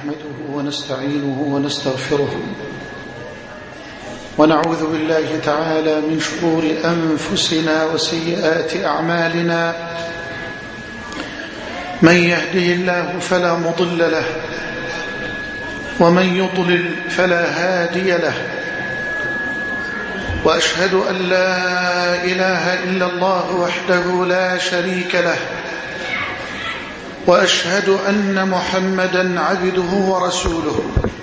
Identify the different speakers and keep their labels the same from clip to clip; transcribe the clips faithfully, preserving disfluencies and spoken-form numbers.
Speaker 1: نحمده ونستعينه ونستغفره ونعوذ بالله تعالى من شرور أنفسنا وسيئات أعمالنا. من يهده الله فلا مضل له ومن يضلل فلا هادي له، وأشهد أن لا إله إلا الله وحده لا شريك له، وأشهد أن محمدا عبده ورسوله.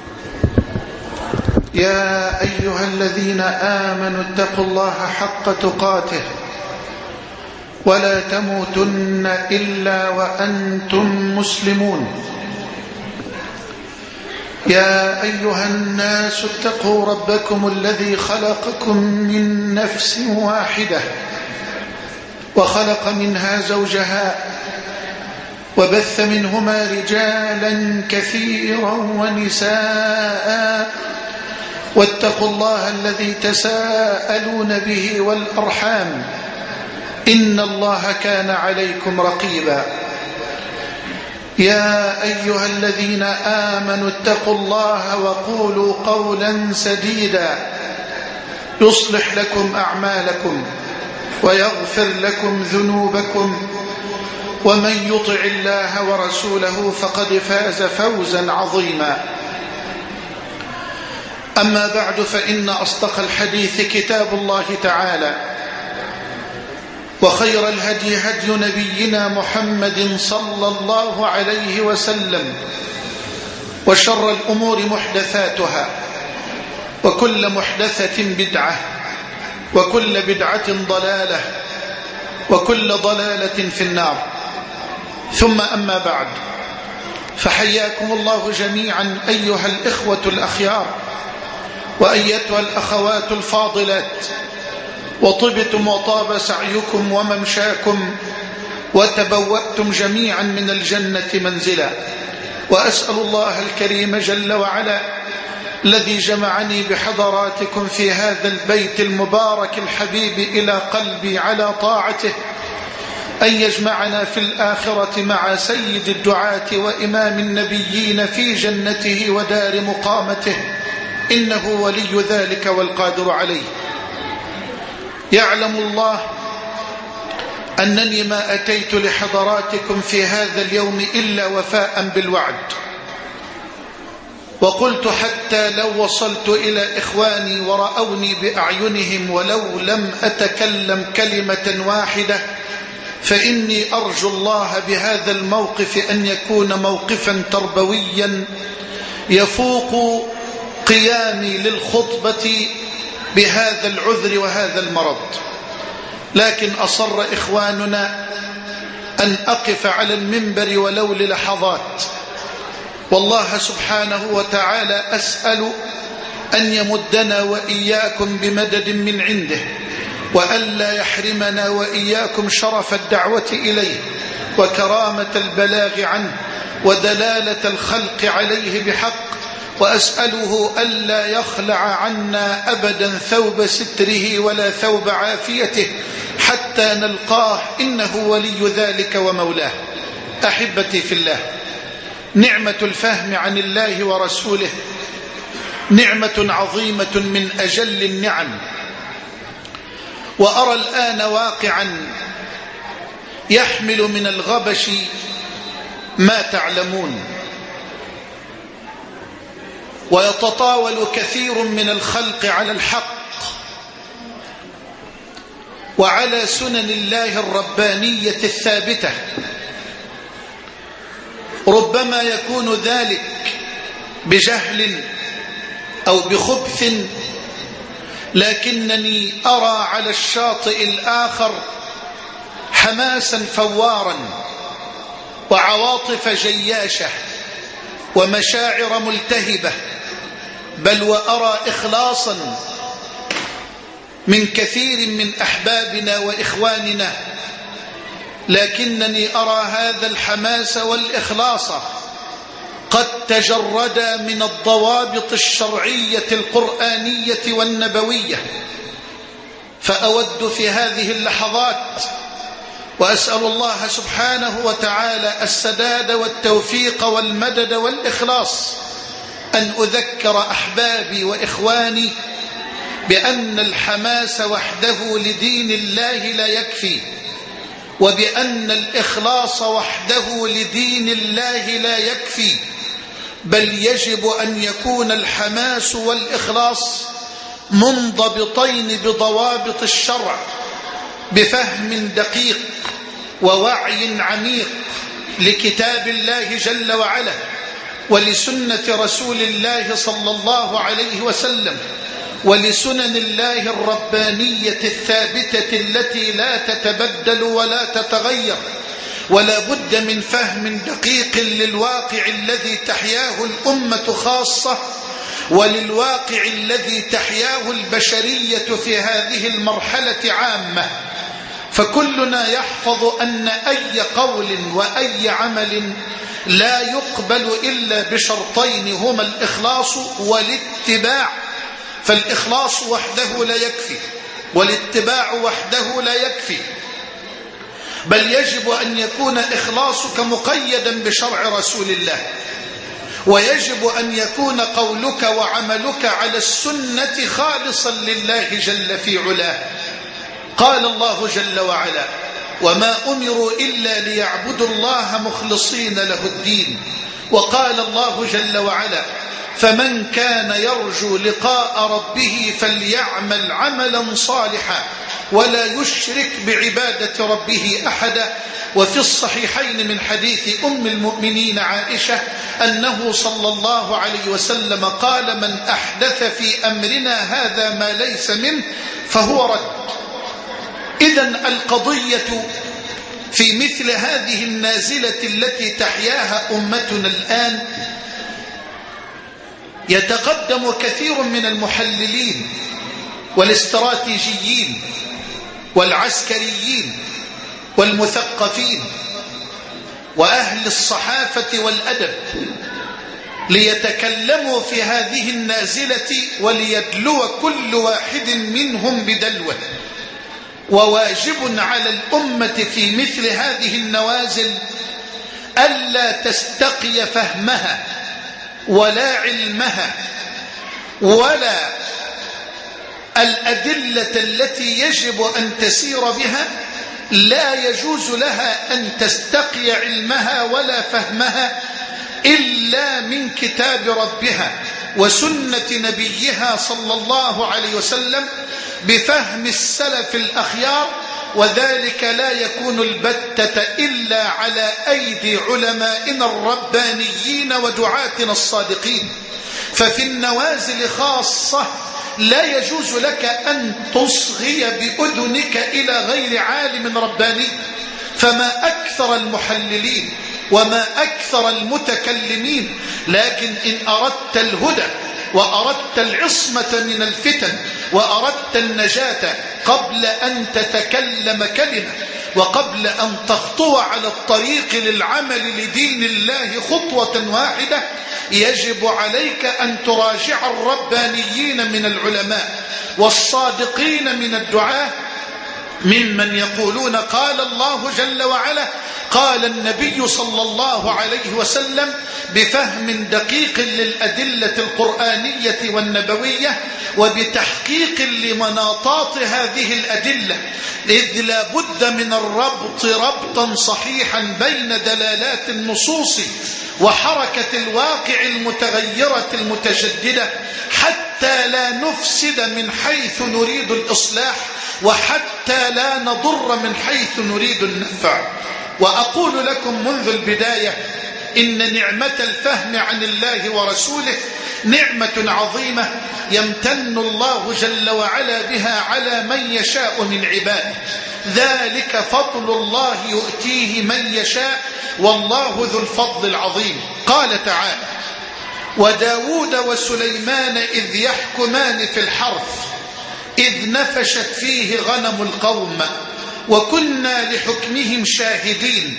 Speaker 1: يا أيها الذين آمنوا اتقوا الله حق تقاته ولا تموتن إلا وأنتم مسلمون. يا أيها الناس اتقوا ربكم الذي خلقكم من نفس واحدة وخلق منها زوجها وبث منهما رجالا كثيرا ونساء، واتقوا الله الذي تساءلون به والأرحام إن الله كان عليكم رقيبا. يا أيها الذين آمنوا اتقوا الله وقولوا قولا سديدا يصلح لكم أعمالكم ويغفر لكم ذنوبكم، ومن يطع الله ورسوله فقد فاز فوزا عظيما. أما بعد، فإن أصدق الحديث كتاب الله تعالى، وخير الهدي هدي نبينا محمد صلى الله عليه وسلم، وشر الأمور محدثاتها، وكل محدثة بدعة، وكل بدعة ضلالة، وكل ضلالة في النار. ثم أما بعد، فحياكم الله جميعا أيها الإخوة الأخيار وأيتها الأخوات الفاضلات، وطبتم وطاب سعيكم وممشاكم وتبوأتم جميعا من الجنة منزلا. وأسأل الله الكريم جل وعلا الذي جمعني بحضراتكم في هذا البيت المبارك الحبيب إلى قلبي على طاعته أن يجمعنا في الآخرة مع سيد الدعاة وإمام النبيين في جنته ودار مقامته، إنه ولي ذلك والقادر عليه. يعلم الله أنني ما أتيت لحضراتكم في هذا اليوم إلا وفاء بالوعد، وقلت حتى لو وصلت إلى إخواني ورأوني بأعينهم ولو لم أتكلم كلمة واحدة، فإني أرجو الله بهذا الموقف أن يكون موقفا تربويا يفوق قيامي للخطبة بهذا العذر وهذا المرض. لكن أصر إخواننا أن أقف على المنبر ولو للحظات، والله سبحانه وتعالى أسأل أن يمدنا وإياكم بمدد من عنده، وألا يحرمنا وإياكم شرف الدعوة إليه وكرامة البلاغ عنه ودلالة الخلق عليه بحق. وأسأله ألا يخلع عنا أبدا ثوب ستره ولا ثوب عافيته حتى نلقاه، إنه ولي ذلك ومولاه. أحبتي في الله، نعمة الفهم عن الله ورسوله نعمة عظيمة من أجل النعم. وأرى الآن واقعا يحمل من الغبش ما تعلمون، ويتطاول كثير من الخلق على الحق وعلى سنن الله الربانية الثابتة. ربما يكون ذلك بجهل أو بخبث، لكنني أرى على الشاطئ الآخر حماسا فوارا وعواطف جياشة ومشاعر ملتهبة، بل وأرى إخلاصا من كثير من أحبابنا وإخواننا. لكنني أرى هذا الحماس والإخلاص قد تجرد من الضوابط الشرعية القرآنية والنبوية. فأود في هذه اللحظات وأسأل الله سبحانه وتعالى السداد والتوفيق والمدد والإخلاص أن أذكر أحبابي وإخواني بأن الحماس وحده لدين الله لا يكفي، وبأن الإخلاص وحده لدين الله لا يكفي، بل يجب أن يكون الحماس والإخلاص منضبطين بضوابط الشرع، بفهم دقيق ووعي عميق لكتاب الله جل وعلا ولسنة رسول الله صلى الله عليه وسلم ولسنن الله الربانية الثابتة التي لا تتبدل ولا تتغير، ولا بد من فهم دقيق للواقع الذي تحياه الأمة خاصة وللواقع الذي تحياه البشرية في هذه المرحلة عامة. فكلنا يحفظ أن أي قول وأي عمل لا يقبل إلا بشرطين هما الإخلاص والاتباع، فالإخلاص وحده لا يكفي والاتباع وحده لا يكفي، بل يجب أن يكون إخلاصك مقيدا بشرع رسول الله، ويجب أن يكون قولك وعملك على السنة خالصا لله جل في علاه. قال الله جل وعلا: وما أمروا إلا ليعبدوا الله مخلصين له الدين. وقال الله جل وعلا: فمن كان يرجو لقاء ربه فليعمل عملا صالحا ولا يشرك بعبادة ربه أحدا. وفي الصحيحين من حديث أم المؤمنين عائشة أنه صلى الله عليه وسلم قال: من أحدث في أمرنا هذا ما ليس منه فهو رد. إذن القضية في مثل هذه النازلة التي تحياها أمتنا الآن، يتقدم كثير من المحللين والاستراتيجيين والعسكريين والمثقفين وأهل الصحافة والأدب ليتكلموا في هذه النازلة وليدلو كل واحد منهم بدلوه. وواجب على الأمة في مثل هذه النوازل ألا تستقي فهمها ولا علمها ولا الأدلة التي يجب أن تسير بها، لا يجوز لها أن تستقي علمها ولا فهمها إلا من كتاب ربها وسنة نبيها صلى الله عليه وسلم بفهم السلف الأخيار، وذلك لا يكون البتة إلا على أيدي علمائنا الربانيين ودعاتنا الصادقين. ففي النوازل خاصة لا يجوز لك أن تصغي بأذنك إلى غير عالم رباني. فما أكثر المحللين وما أكثر المتكلمين، لكن إن أردت الهدى وأردت العصمة من الفتن وأردت النجاة قبل أن تتكلم كلمة وقبل أن تخطو على الطريق للعمل لدين الله خطوة واحدة، يجب عليك أن تراجع الربانيين من العلماء والصادقين من الدعاة ممن يقولون قال الله جل وعلا، قال النبي صلى الله عليه وسلم، بفهم دقيق للأدلة القرآنية والنبوية وبتحقيق لمناطات هذه الأدلة، إذ لا بد من الربط ربطا صحيحا بين دلالات النصوص وحركة الواقع المتغيرة المتجددة، حتى لا نفسد من حيث نريد الإصلاح وحتى لا نضر من حيث نريد النفع. وأقول لكم منذ البداية إن نعمة الفهم عن الله ورسوله نعمة عظيمة يمتن الله جل وعلا بها على من يشاء من عباده، ذلك فضل الله يؤتيه من يشاء والله ذو الفضل العظيم. قال تعالى: وداود وسليمان إذ يحكمان في الحرث إذ نفشت فيه غنم القوم وكنا لحكمهم شاهدين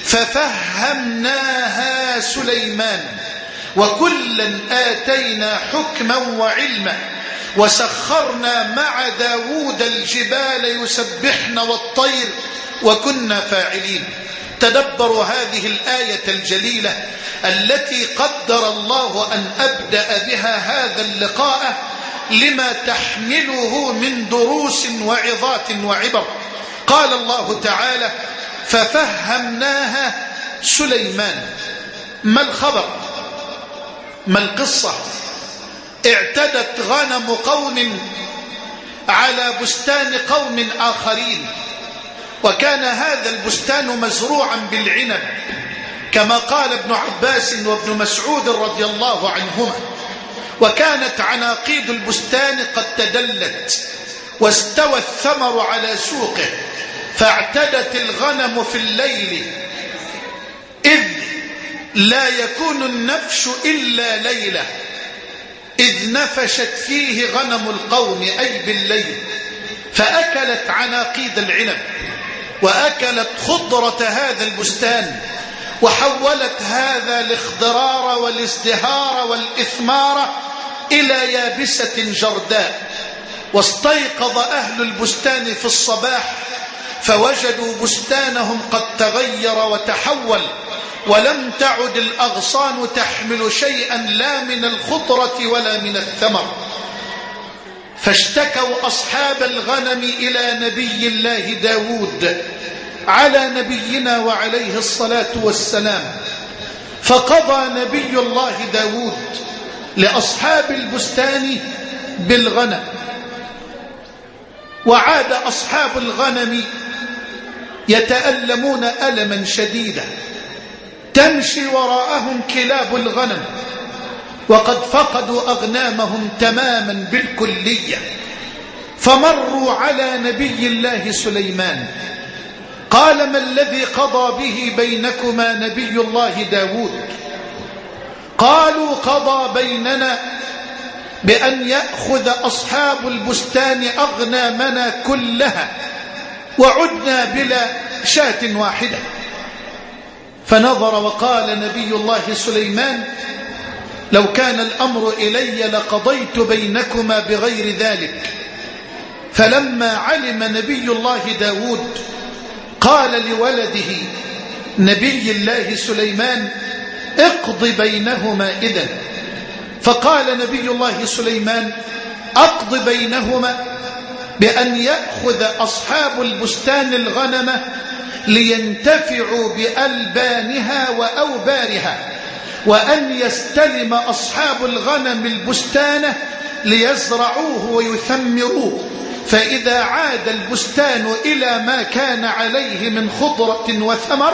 Speaker 1: ففهمناها سليمان وكلا آتينا حكما وعلما وسخرنا مع داود الجبال يسبحن والطير وكنا فاعلين. تدبروا هذه الآية الجليلة التي قدر الله أن أبدأ بها هذا اللقاء لما تحمله من دروس وعظات وعبر. قال الله تعالى: ففهمناها سليمان. ما الخبر؟ ما القصة؟ اعتدت غنم قوم على بستان قوم آخرين، وكان هذا البستان مزروعا بالعنب كما قال ابن عباس وابن مسعود رضي الله عنهما، وكانت عناقيد البستان قد تدلت واستوى الثمر على سوقه، فاعتدت الغنم في الليل إذ لا يكون النفش إلا ليلة، إذ نفشت فيه غنم القوم أي بالليل، فأكلت عناقيد العنب وأكلت خضرة هذا البستان، وحولت هذا الاخضرار والازدهار والإثمار إلى يابسة جرداء. واستيقظ أهل البستان في الصباح فوجدوا بستانهم قد تغير وتحول، ولم تعد الأغصان تحمل شيئا لا من الخضرة ولا من الثمر. فاشتكوا أصحاب الغنم إلى نبي الله داود على نبينا وعليه الصلاة والسلام، فقضى نبي الله داود لأصحاب البستان بالغنم، وعاد أصحاب الغنم يتألمون ألما شديدا، تمشي وراءهم كلاب الغنم وقد فقدوا أغنامهم تماما بالكلية. فمروا على نبي الله سليمان، قال: ما الذي قضى به بينكما نبي الله داود؟ قالوا: قضى بيننا بأن يأخذ أصحاب البستان أغنامنا كلها وعدنا بلا شاة واحدة. فنظر وقال نبي الله سليمان: لو كان الأمر إلي لقضيت بينكما بغير ذلك. فلما علم نبي الله داود قال لولده نبي الله سليمان: اقض بينهما إذن. فقال نبي الله سليمان: أقض بينهما بأن يأخذ أصحاب البستان الغنم لينتفعوا بألبانها وأوبارها، وأن يستلم أصحاب الغنم البستان ليزرعوه ويثمروه، فإذا عاد البستان إلى ما كان عليه من خضرة وثمر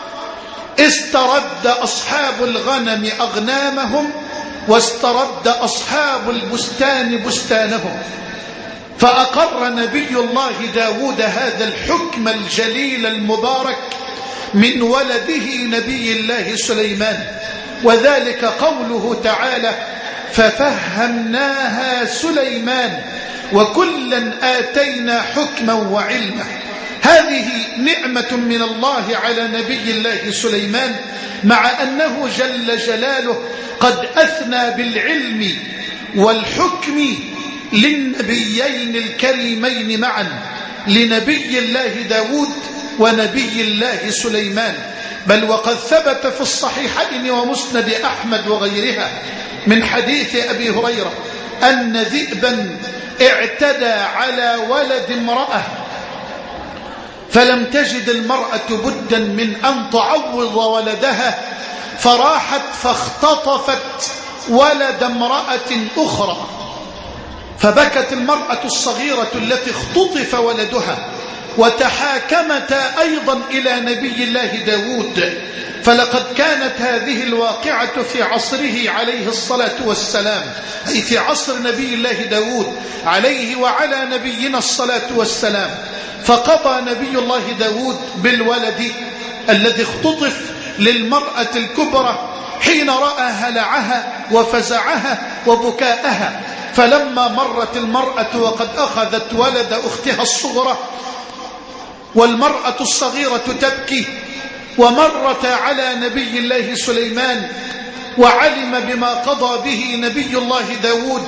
Speaker 1: استرد أصحاب الغنم أغنامهم واسترد أصحاب البستان بستانهم. فأقر نبي الله داود هذا الحكم الجليل المبارك من ولده نبي الله سليمان، وذلك قوله تعالى: ففهمناها سليمان وكلا آتينا حكما وعلما. هذه نعمة من الله على نبي الله سليمان، مع أنه جل جلاله قد أثنى بالعلم والحكم للنبيين الكريمين معا، لنبي الله داود ونبي الله سليمان. بل وقد ثبت في الصحيحين ومسند أحمد وغيرها من حديث أبي هريرة أن ذئبا اعتدى على ولد امرأة، فلم تجد المرأة بدا من أن تعوض ولدها، فراحت فاختطفت ولد امرأة أخرى، فبكت المرأة الصغيرة التي اختطف ولدها، وتحاكمتا أيضا إلى نبي الله داود. فلقد كانت هذه الواقعة في عصره عليه الصلاة والسلام، أي في عصر نبي الله داود عليه وعلى نبينا الصلاة والسلام. فقضى نبي الله داود بالولد الذي اختطف للمرأة الكبرى حين رأى هلعها وفزعها وبكاءها. فلما مرت المرأة وقد أخذت ولد أختها الصغرى والمرأة الصغيرة تبكي، ومرت على نبي الله سليمان وعلم بما قضى به نبي الله داود،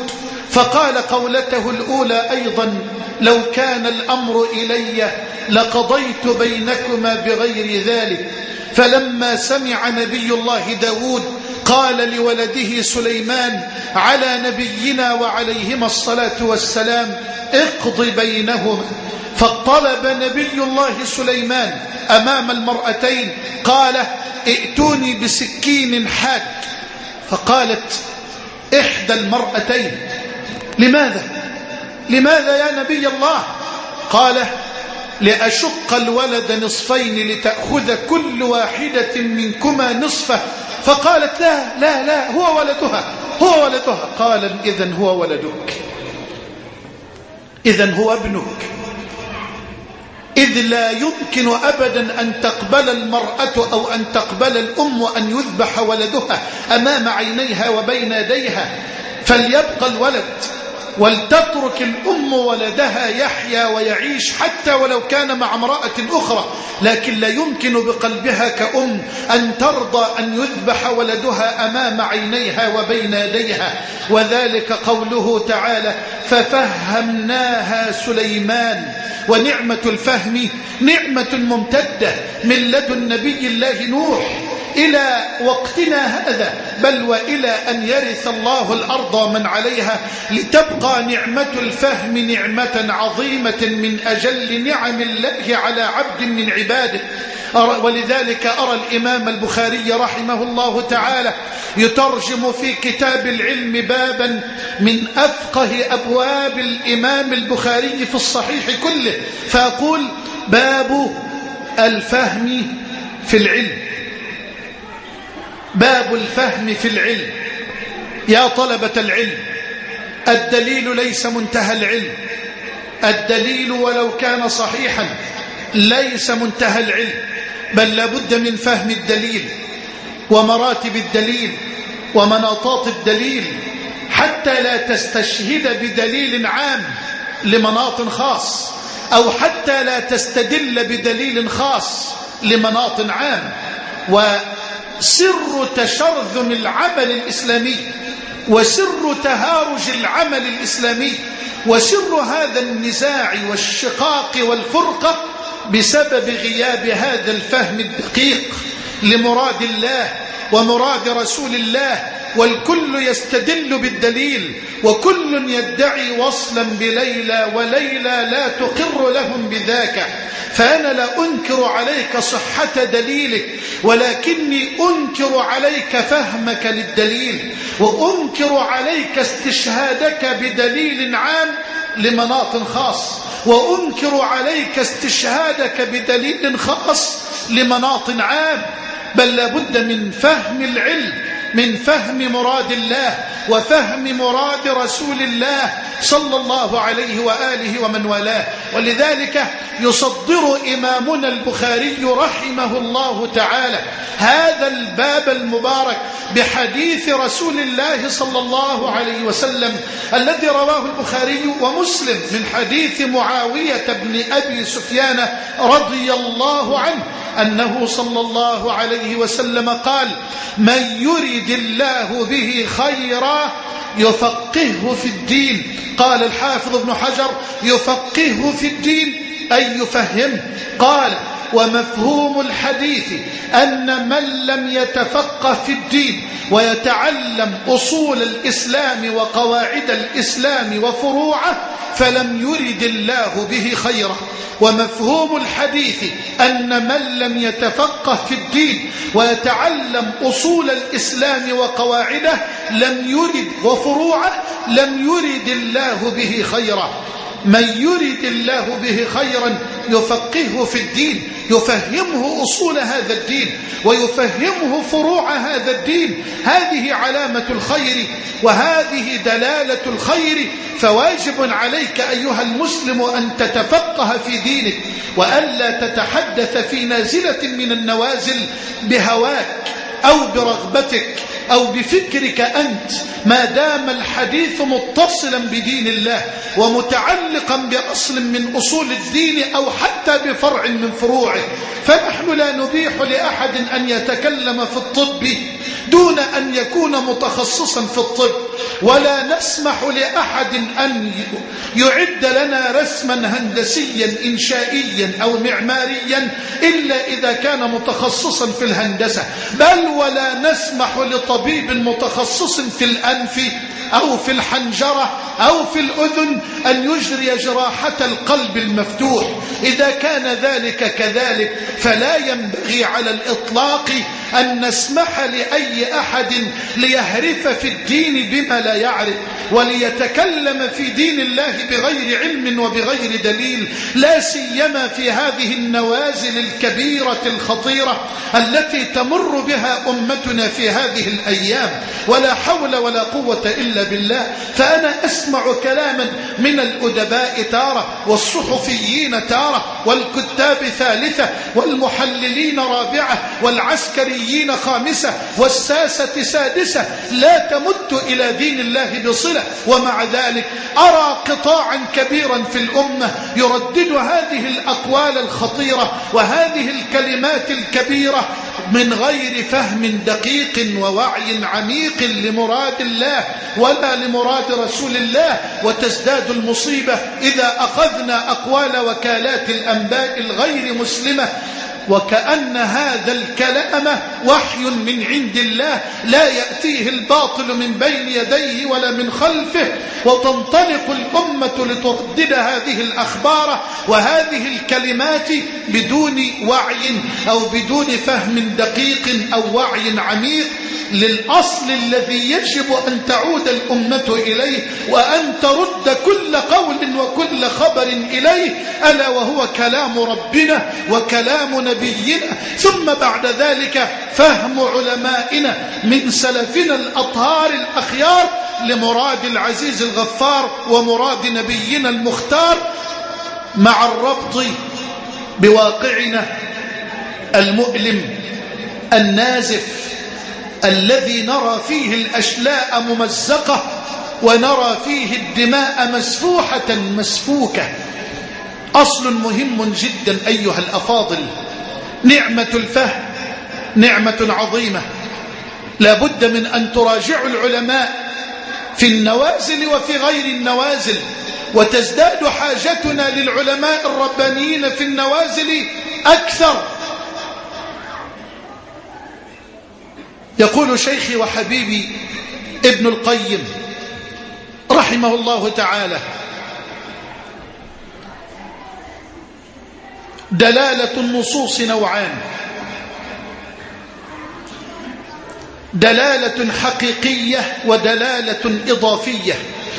Speaker 1: فقال قولته الأولى أيضا: لو كان الأمر إلي لقضيت بينكما بغير ذلك. فلما سمع نبي الله داود قال لولده سليمان على نبينا وعليهما الصلاة والسلام: اقض بينهما. فطلب نبي الله سليمان أمام المرأتين قال: ائتوني بسكين حاد. فقالت إحدى المرأتين: لماذا؟ لماذا يا نبي الله؟ قال: لأشق الولد نصفين لتأخذ كل واحدة منكما نصفه. فقالت: لا لا لا، هو ولدها هو ولدها. قال: إذن هو ولدك، إذن هو ابنك. إذ لا يمكن أبدا أن تقبل المرأة أو أن تقبل الأم أن يذبح ولدها أمام عينيها وبين يديها، فليبقى الولد ولتترك الأم ولدها يحيا ويعيش حتى ولو كان مع امرأة أخرى، لكن لا يمكن بقلبها كأم أن ترضى أن يذبح ولدها أمام عينيها وبين يديها. وذلك قوله تعالى: ففهمناها سليمان. ونعمة الفهم نعمة ممتدة من لدن نبي الله نوح إلى وقتنا هذا، بل وإلى أن يرث الله الأرض ومن عليها، لتبقى نعمة الفهم نعمة عظيمة من أجل نعم الله على عبد من عباده. ولذلك أرى الإمام البخاري رحمه الله تعالى يترجم في كتاب العلم بابا من أفقه أبواب الإمام البخاري في الصحيح كله، فأقول: باب الفهم في العلم. باب الفهم في العلم. يا طلبة العلم، الدليل ليس منتهى العلم. الدليل ولو كان صحيحا ليس منتهى العلم، بل لابد من فهم الدليل ومراتب الدليل ومناطات الدليل، حتى لا تستشهد بدليل عام لمناط خاص، أو حتى لا تستدل بدليل خاص لمناط عام. وسر تشرذم العمل الإسلامي وسر تهارج العمل الإسلامي وسر هذا النزاع والشقاق والفرقة بسبب غياب هذا الفهم الدقيق لمراد الله ومراد رسول الله. والكل يستدل بالدليل، وكل يدعي وصلا بليلى، وليلى لا تقر لهم بذاك. فأنا لا أنكر عليك صحة دليلك، ولكني أنكر عليك فهمك للدليل، وأنكر عليك استشهادك بدليل عام لمناط خاص، وأنكر عليك استشهادك بدليل خاص لمناط عام. بل لابد من فهم العلم، من فهم مراد الله وفهم مراد رسول الله صلى الله عليه وآله ومن والاه. ولذلك يصدر إمامنا البخاري رحمه الله تعالى هذا الباب المبارك بحديث رسول الله صلى الله عليه وسلم الذي رواه البخاري ومسلم من حديث معاوية بن أبي سفيان رضي الله عنه أنه صلى الله عليه وسلم قال: من يرد الله به خيرا يفقهه في الدين. قال الحافظ ابن حجر: يفقهه في الدين أي يفهمه. قال: ومفهوم الحديث أن من لم يتفقه في الدين ويتعلم أصول الإسلام وقواعد الإسلام وفروعه فلم يرد الله به خيرا. ومفهوم الحديث أن من لم يتفقه في الدين ويتعلم أصول الإسلام وقواعده لم يرد وفروعه لم يرد الله به خيرا. من يرد الله به خيرا يفقهه في الدين، يفهمه أصول هذا الدين ويفهمه فروع هذا الدين. هذه علامة الخير وهذه دلالة الخير. فواجب عليك أيها المسلم أن تتفقه في دينك، وألا تتحدث في نازلة من النوازل بهواك أو برغبتك أو بفكرك أنت، ما دام الحديث متصلا بدين الله ومتعلقا بأصل من أصول الدين أو حتى بفرع من فروعه. فنحن لا نبيح لأحد أن يتكلم في الطب دون أن يكون متخصصا في الطب، ولا نسمح لأحد أن يعد لنا رسما هندسيا إنشائيا أو معماريا إلا إذا كان متخصصا في الهندسة، بل ولا نسمح لطبيب متخصص في الأنف أو في الحنجرة أو في الأذن أن يجري جراحة القلب المفتوح. إذا كان ذلك كذلك فلا ينبغي على الإطلاق أن نسمح لأي أحد ليهرف في الدين بما لا يعرف وليتكلم في دين الله بغير علم وبغير دليل، لا سيما في هذه النوازل الكبيرة الخطيرة التي تمر بها أمتنا في هذه الأيام، ولا حول ولا قوة إلا بالله. فأنا أسمع كلاما من الأدباء تارة، والصحفيين تارة، والكتاب ثالثة، والمحللين رابعة، والعسكريين خامسة، والساسة سادسة، لا تمت إلى دين الله بصلة، ومع ذلك أرى قطاعا كبيرا في الأمة يردد هذه الأقوال الخطيرة وهذه الكلمات الكبيرة من غير فهم دقيق ووعي عميق لمراد الله ولا لمراد رسول الله. وتزداد المصيبة إذا أخذنا أقوال وكالات الأنباء الغير مسلمة وكأن هذا الكلام وحي من عند الله لا يأتيه الباطل من بين يديه ولا من خلفه، وتنطلق الأمة لتردد هذه الأخبار وهذه الكلمات بدون وعي أو بدون فهم دقيق أو وعي عميق للأصل الذي يجب أن تعود الأمة إليه وأن ترد كل قول وكل خبر إليه، ألا وهو كلام ربنا وكلام نبينا، ثم بعد ذلك فهم علمائنا من سلفنا الأطهار الأخيار لمراد العزيز الغفار ومراد نبينا المختار، مع الربط بواقعنا المؤلم النازف الذي نرى فيه الأشلاء ممزقة ونرى فيه الدماء مسفوحة مسفوكة. أصل مهم جدا أيها الأفاضل، نعمة الفهم نعمة عظيمة، لا بد من أن تراجعوا العلماء في النوازل وفي غير النوازل، وتزداد حاجتنا للعلماء الربانيين في النوازل أكثر. يقول شيخي وحبيبي ابن القيم رحمه الله تعالى: دلالة النصوص نوعان: دلالة حقيقية ودلالة إضافية.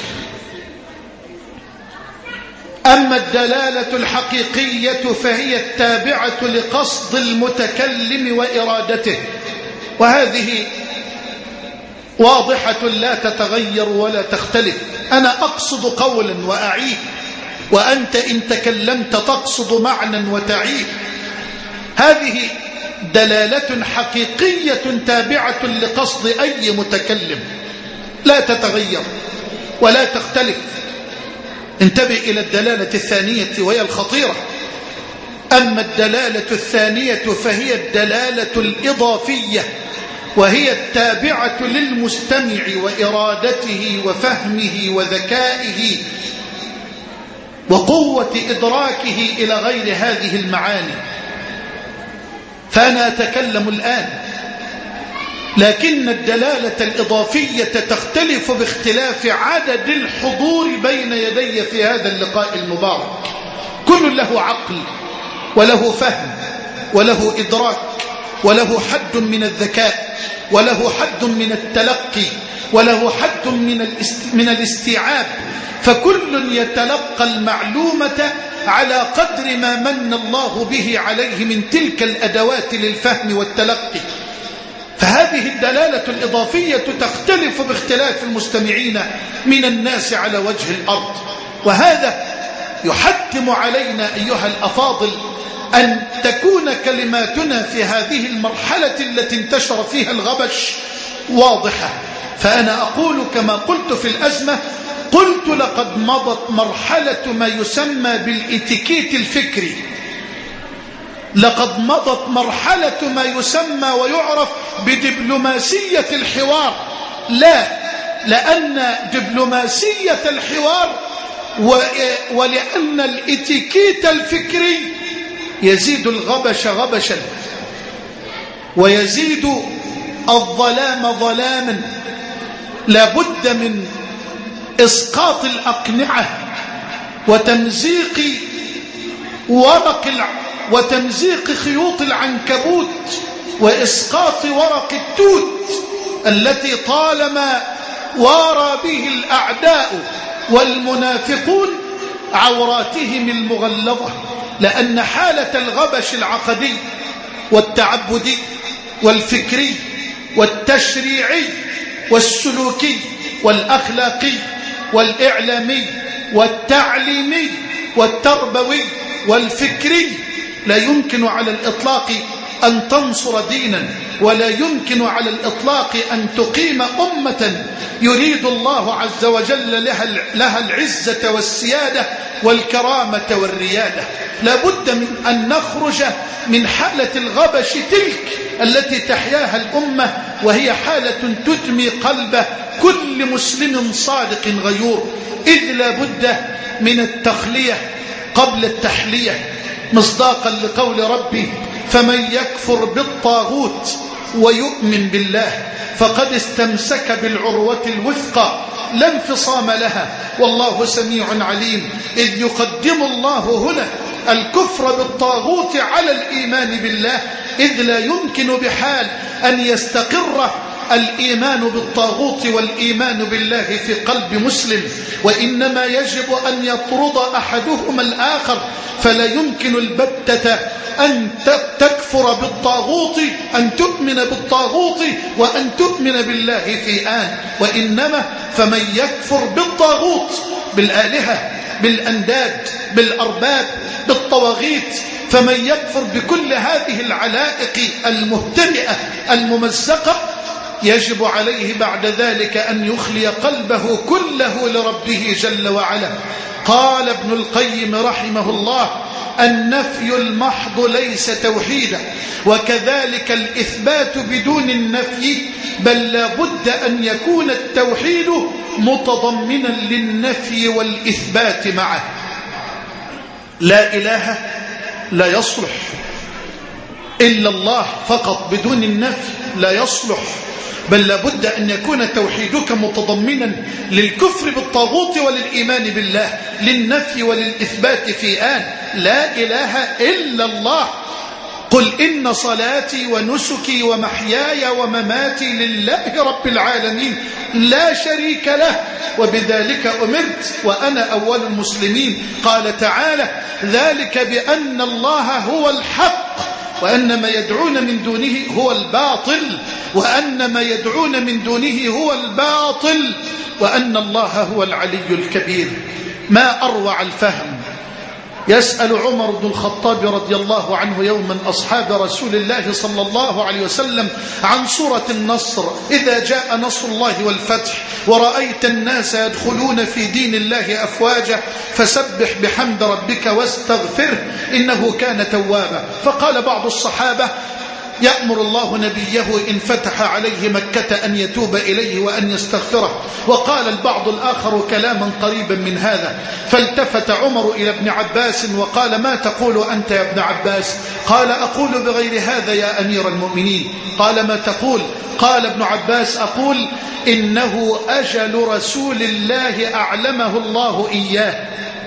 Speaker 1: أما الدلالة الحقيقية فهي التابعة لقصد المتكلم وإرادته، وهذه واضحة لا تتغير ولا تختلف. أنا أقصد قولا وأعيد، وأنت إن تكلمت تقصد معنى وتعيد. هذه دلالة حقيقية تابعة لقصد أي متكلم لا تتغير ولا تختلف. انتبه إلى الدلالة الثانية وهي الخطيرة. أما الدلالة الثانية فهي الدلالة الإضافية، وهي التابعة للمستمع وإرادته وفهمه وذكائه وقوة إدراكه إلى غير هذه المعاني. فأنا أتكلم الآن، لكن الدلالة الإضافية تختلف باختلاف عدد الحضور بين يدي في هذا اللقاء المبارك. كل له عقل وله فهم وله إدراك وله حد من الذكاء وله حد من التلقي وله حد من الاستيعاب، فكل يتلقى المعلومة على قدر ما من الله به عليه من تلك الأدوات للفهم والتلقي. فهذه الدلالة الإضافية تختلف باختلاف المستمعين من الناس على وجه الأرض، وهذا يحتم علينا أيها الأفاضل أن تكون كلماتنا في هذه المرحلة التي انتشر فيها الغبش واضحة. فأنا أقول كما قلت في الأزمة، قلت لقد مضت مرحلة ما يسمى بالإتيكيت الفكري، لقد مضت مرحلة ما يسمى ويعرف بدبلوماسية الحوار. لا لأن دبلوماسية الحوار ولأن الاتيكيت الفكري يزيد الغبش غبشا ويزيد الظلام ظلاما. لابد من إسقاط الأقنعة وتمزيق ورق الع... وتمزيق خيوط العنكبوت وإسقاط ورق التوت التي طالما وارى به الأعداء والمنافقون عوراتهم المغلظة. لأن حالة الغبش العقدي والتعبدي والفكري والتشريعي والسلوكي والأخلاقي والإعلامي والتعليمي والتربوي والفكري لا يمكن على الإطلاق أن تنصر دينا، ولا يمكن على الإطلاق أن تقيم أمة يريد الله عز وجل لها, لها العزة والسيادة والكرامة والريادة. لا بد من أن نخرج من حالة الغبش تلك التي تحياها الأمة، وهي حالة تدمي قلب كل مسلم صادق غيور. إذ لا بد من التخلية قبل التحلية، مصداقا لقول ربي: فمن يكفر بالطاغوت ويؤمن بالله فقد استمسك بالعروة الوثقى لا انفصام لها والله سميع عليم. إذ يقدم الله هنا الكفر بالطاغوت على الإيمان بالله، إذ لا يمكن بحال أن يستقر الإيمان بالطاغوت والإيمان بالله في قلب مسلم، وإنما يجب أن يطرد أحدهما الآخر. فلا يمكن البتة أن تكفر بالطاغوت، أن تؤمن بالطاغوت وأن تؤمن بالله في آن، وإنما فمن يكفر بالطاغوت بالآلهة بالأنداد بالأرباب بالطواغيت، فمن يكفر بكل هذه العلائق المهترئة الممزقة يجب عليه بعد ذلك أن يخلي قلبه كله لربه جل وعلا. قال ابن القيم رحمه الله: النفي المحض ليس توحيدا، وكذلك الإثبات بدون النفي، بل لا بد أن يكون التوحيد متضمنا للنفي والإثبات معه. لا إله لا يصلح إلا الله فقط بدون النفي لا يصلح، بل لابد أن يكون توحيدك متضمنا للكفر بالطاغوت وللإيمان بالله، للنفي وللإثبات في آن. لا إله إلا الله. قل إن صلاتي ونسكي ومحياي ومماتي لله رب العالمين لا شريك له وبذلك أمرت وأنا أول المسلمين. قال تعالى: ذلك بأن الله هو الحق وأن ما يدعون من دونه هو الباطل، وأن ما يدعون من دونه هو الباطل، وأن الله هو العلي الكبير. ما أروع الفهم. يسأل عمر بن الخطاب رضي الله عنه يوما أصحاب رسول الله صلى الله عليه وسلم عن سورة النصر: إذا جاء نصر الله والفتح ورأيت الناس يدخلون في دين الله أفواجا فسبح بحمد ربك واستغفره إنه كان توابا. فقال بعض الصحابة: يأمر الله نبيه إن فتح عليه مكة أن يتوب إليه وأن يستغفره. وقال البعض الآخر كلاما قريبا من هذا. فالتفت عمر إلى ابن عباس وقال: ما تقول أنت يا ابن عباس؟ قال: أقول بغير هذا يا أمير المؤمنين. قال: ما تقول؟ قال ابن عباس: أقول إنه أجل رسول الله أعلمه الله إياه،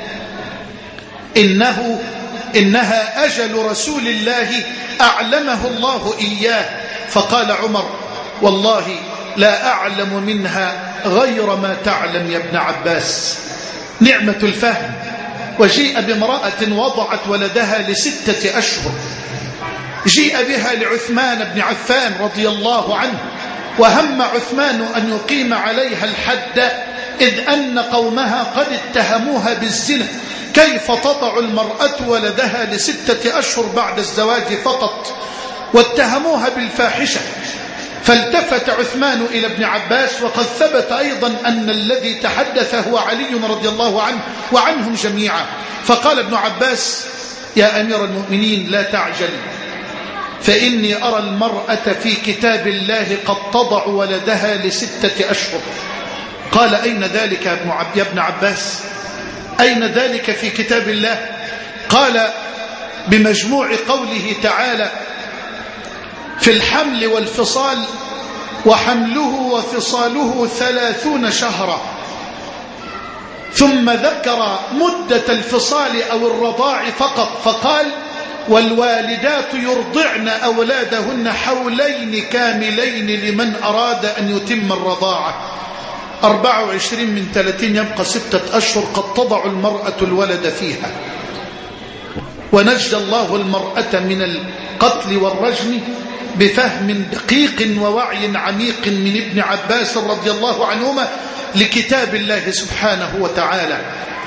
Speaker 1: إنه إنها أجل رسول الله أعلمه الله إياه. فقال عمر: والله لا أعلم منها غير ما تعلم يا ابن عباس. نعمة الفهم. وجيء بامرأة وضعت ولدها لستة أشهر، جيء بها لعثمان بن عفان رضي الله عنه، وهم عثمان أن يقيم عليها الحد إذ أن قومها قد اتهموها بالزنا. كيف تضع المرأة ولدها لستة أشهر بعد الزواج فقط؟ واتهموها بالفاحشة. فالتفت عثمان إلى ابن عباس، وقد ثبت أيضا أن الذي تحدث هو علي رضي الله عنه وعنهم جميعا. فقال ابن عباس: يا أمير المؤمنين لا تعجل، فإني أرى المرأة في كتاب الله قد تضع ولدها لستة أشهر، قال أين ذلك يا ابن عباس؟ أين ذلك في كتاب الله؟ قال بمجموع قوله تعالى في الحمل والفصال وحمله وفصاله ثلاثون شهرا، ثم ذكر مدة الفصال أو الرضاع فقط فقال والوالدات يرضعن أولادهن حولين كاملين لمن أراد أن يتم الرضاعة. أربعة وعشرين من ثلاثين يبقى ستة أشهر قد تضع المرأة الولد فيها. ونجى الله المرأة من القتل والرجم بفهم دقيق ووعي عميق من ابن عباس رضي الله عنهما لكتاب الله سبحانه وتعالى.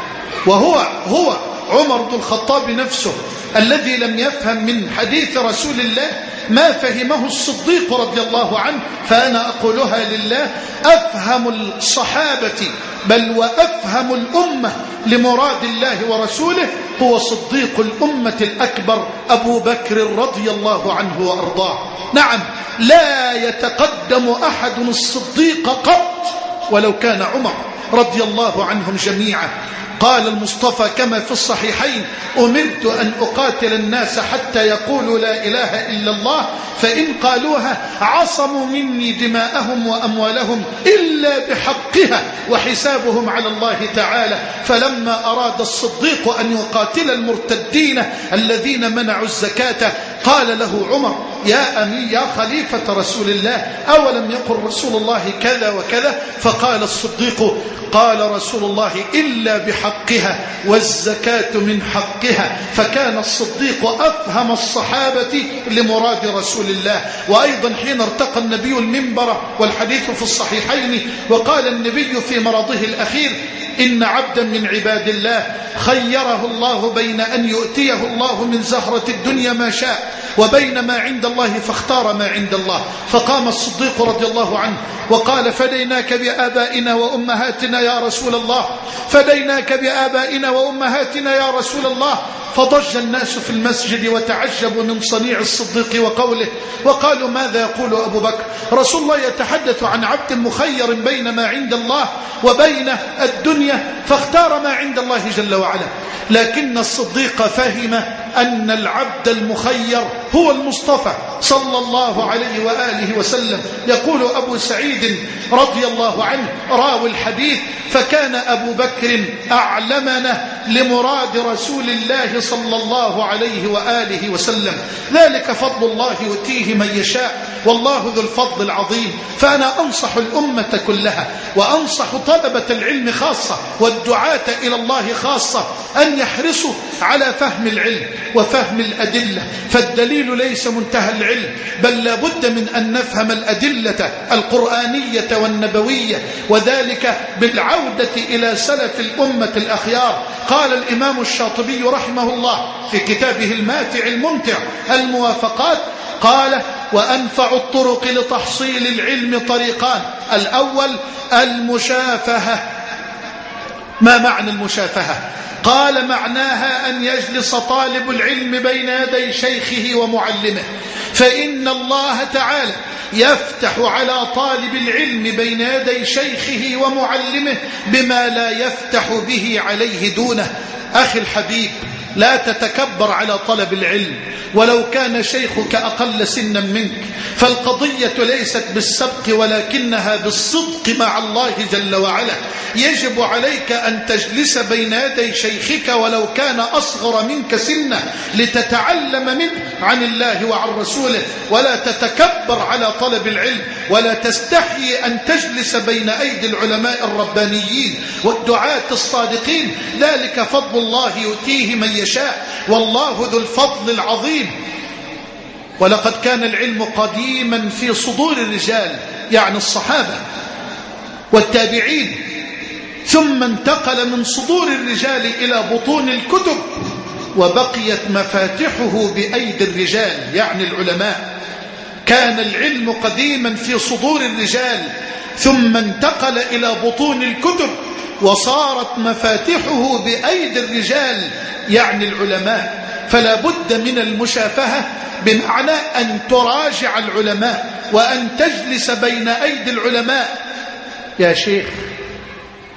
Speaker 1: وهو هو عمر بن الخطاب نفسه الذي لم يفهم من حديث رسول الله ما فهمه الصديق رضي الله عنه، فأنا أقولها لله: أفهم الصحابة بل وأفهم الأمة لمراد الله ورسوله هو صديق الأمة الأكبر أبو بكر رضي الله عنه وأرضاه. نعم، لا يتقدم أحد الصديق قط ولو كان عمر رضي الله عنهم جميعا. قال المصطفى كما في الصحيحين: أمرت أن أقاتل الناس حتى يقولوا لا إله إلا الله، فإن قالوها عصموا مني دماءهم وأموالهم إلا بحقها وحسابهم على الله تعالى. فلما أراد الصديق أن يقاتل المرتدين الذين منعوا الزكاة قال له عمر: يا أمي يا خليفة رسول الله، أولم يقل رسول الله كذا وكذا؟ فقال الصديق: قال رسول الله إلا بحقها والزكاة من حقها. فكان الصديق أفهم الصحابة لمراد رسول الله. وأيضا حين ارتقى النبي المنبر والحديث في الصحيحين وقال النبي في مرضه الأخير: إن عبدا من عباد الله خيره الله بين أن يؤتيه الله من زهرة الدنيا ما شاء وبين ما عند الله فاختار ما عند الله. فقام الصديق رضي الله عنه وقال: فديناك بآبائنا وأمهاتنا يا رسول الله، فديناك بآبائنا وأمهاتنا يا رسول الله. فضج الناس في المسجد وتعجبوا من صنيع الصديق وقوله، وقالوا: ماذا يقول أبو بكر؟ رسول الله يتحدث عن عبد مخير بين ما عند الله وبين الدنيا فاختار ما عند الله جل وعلا. لكن الصديق فهم أن العبد المخير هو المصطفى صلى الله عليه وآله وسلم. يقول أبو سعيد رضي الله عنه راوي الحديث: فكان أبو بكر أعلمنا لمراد رسول الله صلى الله عليه وآله وسلم. ذلك فضل الله يؤتيه من يشاء والله ذو الفضل العظيم. فأنا أنصح الأمة كلها وأنصح طلبة العلم خاصة والدعاة إلى الله خاصة أن يحرصوا على فهم العلم وفهم الأدلة، فالدليل ليس منتهى العلم، بل لابد من أن نفهم الأدلة القرآنية والنبوية، وذلك بالعودة إلى سلف الأمة الأخيار. قال الإمام الشاطبي رحمه الله في كتابه الماتع الممتع الموافقات، قال: وأنفع الطرق لتحصيل العلم طريقان: الأول المشافهة. ما معنى المشافهة؟ قال: معناها أن يجلس طالب العلم بين يدي شيخه ومعلمه، فإن الله تعالى يفتح على طالب العلم بين يدي شيخه ومعلمه بما لا يفتح به عليه دونه. أخي الحبيب، لا تتكبر على طلب العلم ولو كان شيخك أقل سنا منك، فالقضية ليست بالسبق ولكنها بالصدق مع الله جل وعلا. يجب عليك أن تجلس بين يدي شيخك ولو كان أصغر منك سنا لتتعلم منه عن الله وعن رسوله، ولا تتكبر على طلب العلم، ولا تستحي أن تجلس بين أيدي العلماء الربانيين والدعاة الصادقين. ذلك فضل الله يؤتيه من يشاء والله ذو الفضل العظيم. ولقد كان العلم قديما في صدور الرجال، يعني الصحابة والتابعين، ثم انتقل من صدور الرجال إلى بطون الكتب، وبقيت مفاتحه بأيدي الرجال يعني العلماء. كان العلم قديما في صدور الرجال ثم انتقل إلى بطون الكتب، وصارت مفاتحه بأيدي الرجال يعني العلماء. فلا بد من المشافهة بمعنى أن تراجع العلماء وأن تجلس بين أيدي العلماء. يا شيخ،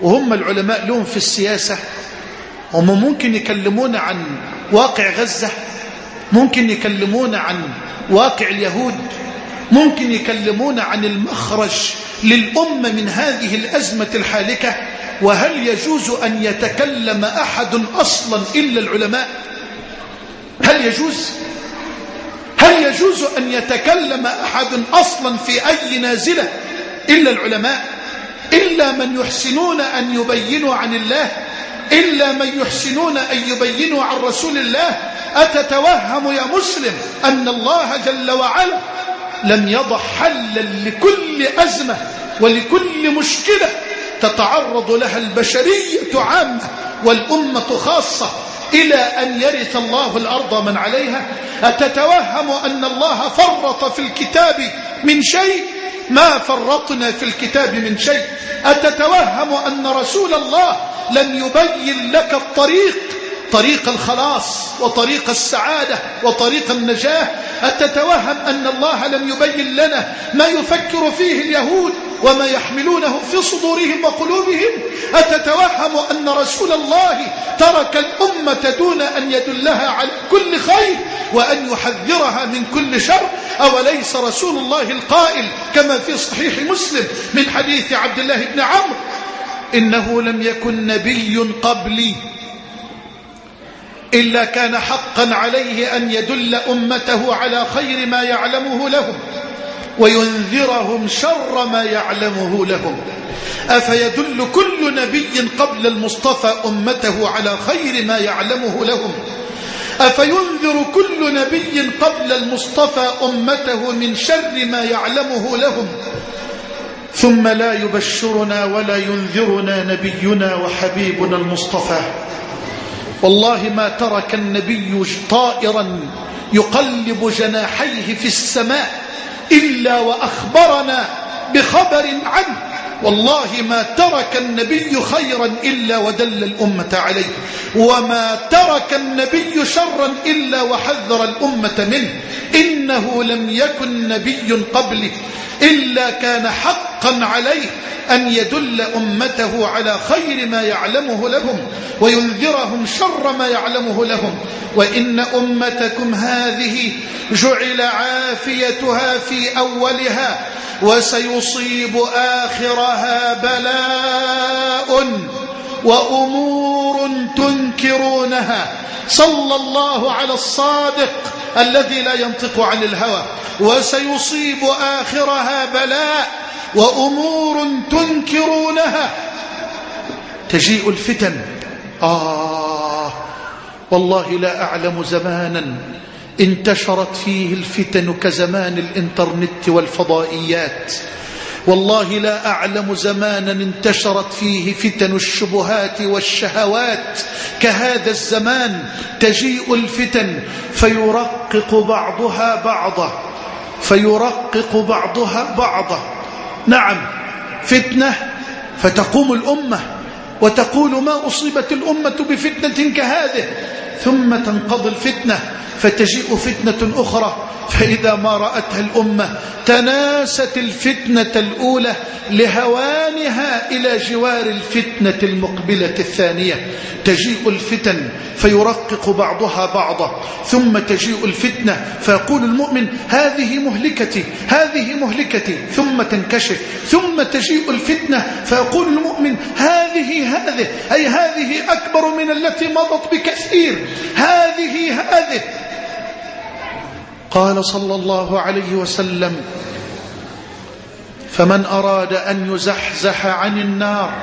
Speaker 1: وهم العلماء لهم في السياسة، هم ممكن يكلمون عن واقع غزة، ممكن يكلمون عن واقع اليهود، ممكن يكلمون عن المخرج للأمة من هذه الأزمة الحالكة. وهل يجوز أن يتكلم أحد أصلا إلا العلماء؟ هل يجوز؟ هل يجوز أن يتكلم أحد أصلا في أي نازلة إلا العلماء؟ إلا من يحسنون أن يبينوا عن الله، إلا من يحسنون أن يبينوا عن رسول الله. أتتوهم يا مسلم أن الله جل وعلا لم يضع حلا لكل أزمة ولكل مشكلة تتعرض لها البشرية عامة والأمة خاصة إلى أن يرث الله الأرض من عليها؟ أتتوهم أن الله فرط في الكتاب من شيء؟ ما فرطنا في الكتاب من شيء. أتتوهم أن رسول الله لم يبين لك الطريق، طريق الخلاص وطريق السعادة وطريق النجاة؟ أتتوهم أن الله لم يبين لنا ما يفكر فيه اليهود وما يحملونه في صدورهم وقلوبهم؟ أتتوهم أن رسول الله ترك الأمة دون أن يدلها على كل خير وأن يحذرها من كل شر؟ أوليس رسول الله القائل كما في صحيح مسلم من حديث عبد الله بن عمرو: إنه لم يكن نبي قبلي إلا كان حقا عليه أن يدل أمته على خير ما يعلمه لهم وينذرهم شر ما يعلمه لهم. أفيدل كل نبي قبل المصطفى أمته على خير ما يعلمه لهم؟ أفينذر كل نبي قبل المصطفى أمته من شر ما يعلمه لهم؟ ثم لا يبشرنا ولا ينذرنا نبينا وحبيبنا المصطفى. والله ما ترك النبي طائرا يقلب جناحيه في السماء إلا وأخبرنا بخبر عنه. والله ما ترك النبي خيرا إلا ودل الأمة عليه، وما ترك النبي شرا إلا وحذر الأمة منه. إنه لم يكن نبي قبله إلا كان حقا عليه أن يدل أمته على خير ما يعلمه لهم وينذرهم شر ما يعلمه لهم. وإن أمتكم هذه جعل عافيتها في أولها وسيصيب آخرها بلاء وأمور تنكرونها. صلى الله على الصادق الذي لا ينطق عن الهوى. وسيصيب آخرها بلاء وأمور تنكرونها. تجيء الفتن. آه والله لا أعلم زمانا انتشرت فيه الفتن كزمان الإنترنت والفضائيات. والله لا أعلم زمانا انتشرت فيه فتن الشبهات والشهوات كهذا الزمان. تجيء الفتن فيرقق بعضها بعضا فيرقق بعضها بعضا. نعم، فتنة فتقوم الأمة وتقول ما أصيبت الأمة بفتنة كهذه، ثم تنقضي الفتنة فتجيء فتنة أخرى، فإذا ما رأتها الأمة تناست الفتنة الأولى لهوانها إلى جوار الفتنة المقبلة الثانية. تجيء الفتن فيرقق بعضها بعضا، ثم تجيء الفتنة فيقول المؤمن هذه مهلكتي هذه مهلكتي، ثم تنكشف. ثم تجيء الفتنة فيقول المؤمن هذه هذه أي هذه أكبر من التي مضت بكثير، هذه هذه. قال صلى الله عليه وسلم: فمن أراد أن يزحزح عن النار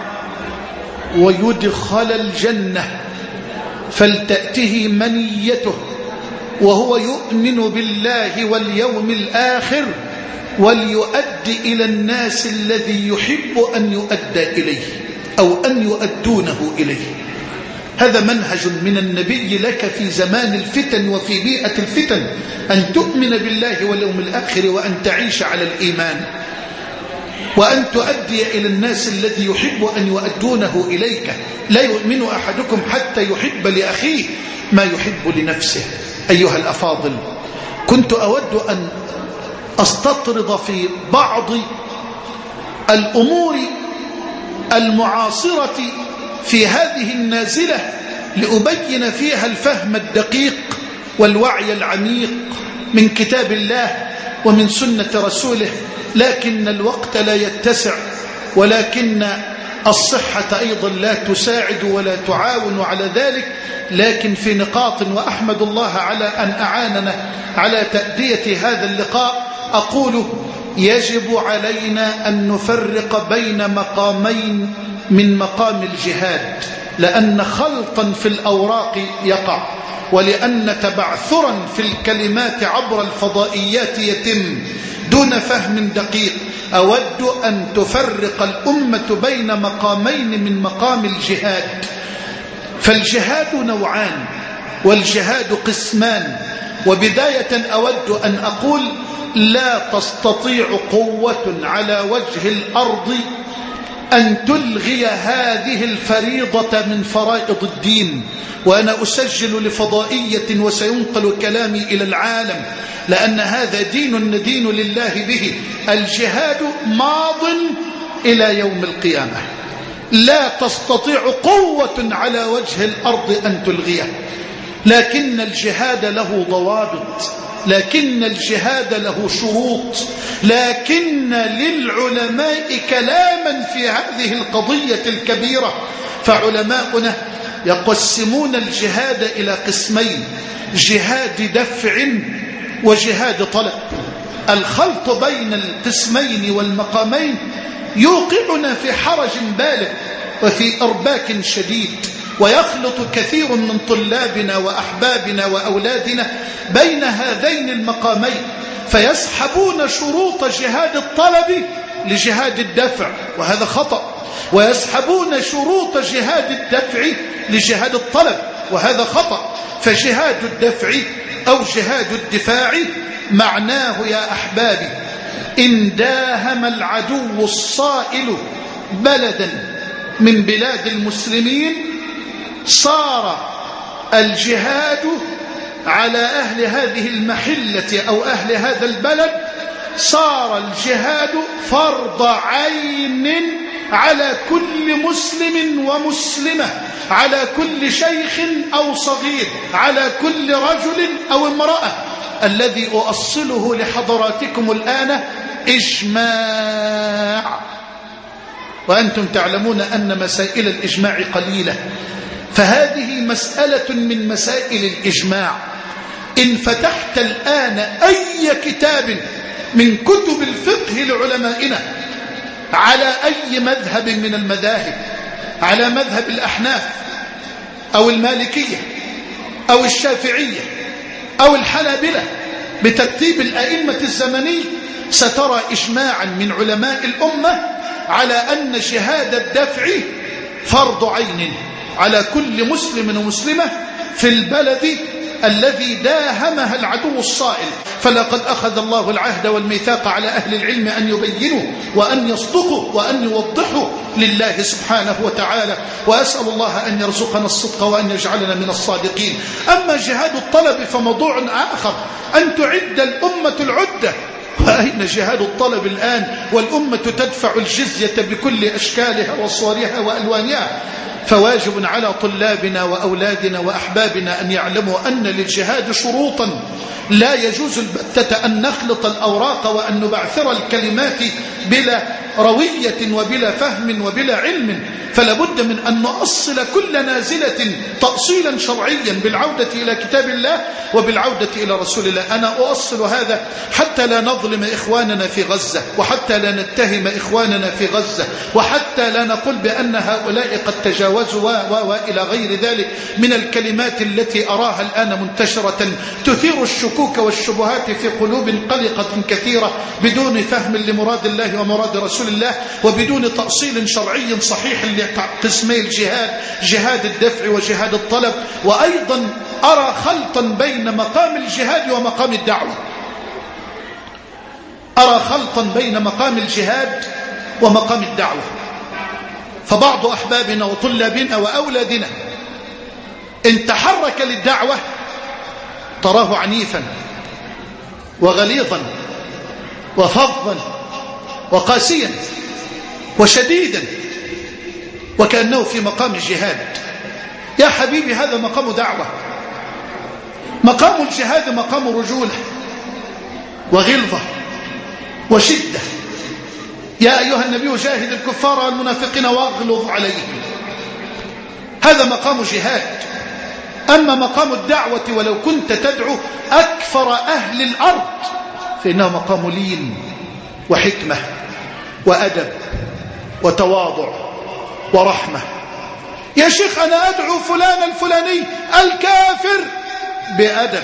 Speaker 1: ويدخل الجنة فلتأته منيته وهو يؤمن بالله واليوم الآخر وليؤدي إلى الناس الذي يحب أن يؤدى إليه أو أن يؤدونه إليه. هذا منهج من النبي لك في زمان الفتن وفي بيئة الفتن، أن تؤمن بالله واليوم الآخر وأن تعيش على الإيمان وأن تؤدي إلى الناس الذي يحب أن يؤدونه إليك. لا يؤمن أحدكم حتى يحب لأخيه ما يحب لنفسه. أيها الأفاضل، كنت أود أن أستطرد في بعض الأمور المعاصرة في هذه النازلة لأبين فيها الفهم الدقيق والوعي العميق من كتاب الله ومن سنة رسوله، لكن الوقت لا يتسع، ولكن الصحة أيضا لا تساعد ولا تعاون على ذلك، لكن في نقاط، وأحمد الله على أن أعاننا على تأدية هذا اللقاء. أقول يجب علينا أن نفرق بين مقامين من مقام الجهاد، لأن خلطا في الأوراق يقع، ولأن تبعثرا في الكلمات عبر الفضائيات يتم دون فهم دقيق. أود أن تفرق الأمة بين مقامين من مقام الجهاد. فالجهاد نوعان، والجهاد قسمان. وبداية أود أن أقول لا تستطيع قوة على وجه الأرض أن تلغي هذه الفريضة من فرائض الدين. وأنا أسجل لفضائية وسينقل كلامي إلى العالم، لأن هذا دين ندين لله به. الجهاد ماض إلى يوم القيامة، لا تستطيع قوة على وجه الأرض أن تلغيه، لكن الجهاد له ضوابط، لكن الجهاد له شروط، لكن للعلماء كلاما في هذه القضية الكبيرة. فعلماؤنا يقسمون الجهاد إلى قسمين: جهاد دفع وجهاد طلب. الخلط بين القسمين والمقامين يوقعنا في حرج بالغ وفي إرباك شديد، ويخلط كثير من طلابنا وأحبابنا وأولادنا بين هذين المقامين، فيسحبون شروط جهاد الطلب لجهاد الدفع، وهذا خطأ، ويسحبون شروط جهاد الدفع لجهاد الطلب، وهذا خطأ. فجهاد الدفع أو جهاد الدفاع معناه يا أحبابي إن داهم العدو الصائل بلدا من بلاد المسلمين صار الجهاد على أهل هذه المحلة أو أهل هذا البلد، صار الجهاد فرض عين على كل مسلم ومسلمة، على كل شيخ أو صغير، على كل رجل أو امرأة. الذي أؤصله لحضراتكم الآن إجماع، وأنتم تعلمون أن مسائل الإجماع قليلة، فهذه مسألة من مسائل الإجماع. إن فتحت الآن أي كتاب من كتب الفقه لعلمائنا على أي مذهب من المذاهب، على مذهب الأحناف أو المالكية أو الشافعية أو الحنابلة بترتيب الأئمة الزمني، سترى إجماعا من علماء الأمة على أن جهاد الدفع فرض عين على كل مسلم ومسلمة في البلد الذي داهمها العدو الصائل. فلقد أخذ الله العهد والميثاق على أهل العلم أن يبينوا وأن يصدقوا وأن يوضحوا لله سبحانه وتعالى، وأسأل الله أن يرزقنا الصدق وأن يجعلنا من الصادقين. أما جهاد الطلب فموضوع آخر، أن تعد الأمة العدة. وأين جهاد الطلب الآن والأمة تدفع الجزية بكل أشكالها وصورها وألوانها؟ فواجب على طلابنا وأولادنا وأحبابنا أن يعلموا أن للجهاد شروطا، لا يجوز البتة أن نخلط الأوراق وأن نبعثر الكلمات بلا روية وبلا فهم وبلا علم. فلابد من أن نؤصل كل نازلة تأصيلا شرعيا بالعودة إلى كتاب الله وبالعودة إلى رسول الله. أنا أؤصل هذا حتى لا نظلم إخواننا في غزة، وحتى لا نتهم إخواننا في غزة، وحتى لا نقول بأن هؤلاء قد تجاوزوا وإلى غير ذلك من الكلمات التي أراها الآن منتشرة تثير الشكوك والشبهات في قلوب قلقة كثيرة بدون فهم لمراد الله ومراد رسول الله، وبدون تأصيل شرعي صحيح لقسمي الجهاد، جهاد الدفع وجهاد الطلب. وأيضا أرى خلطا بين مقام الجهاد ومقام الدعوة، أرى خلطا بين مقام الجهاد ومقام الدعوة. فبعض أحبابنا وطلابنا وأولادنا إن تحرك للدعوة تراه عنيفا وغليظا وفظا وقاسيا وشديدا، وكأنه في مقام الجهاد. يا حبيبي هذا مقام دعوة. مقام الجهاد مقام رجولة وغلظة وشدة. يا أيها النبي جاهد الكفار والمنافقين واغلظ عليهم. هذا مقام جهاد. أما مقام الدعوة ولو كنت تدعو أكثر أهل الأرض فإنه مقام لين وحكمة وأدب وتواضع ورحمة. يا شيخ أنا أدعو فلان الفلاني الكافر بأدب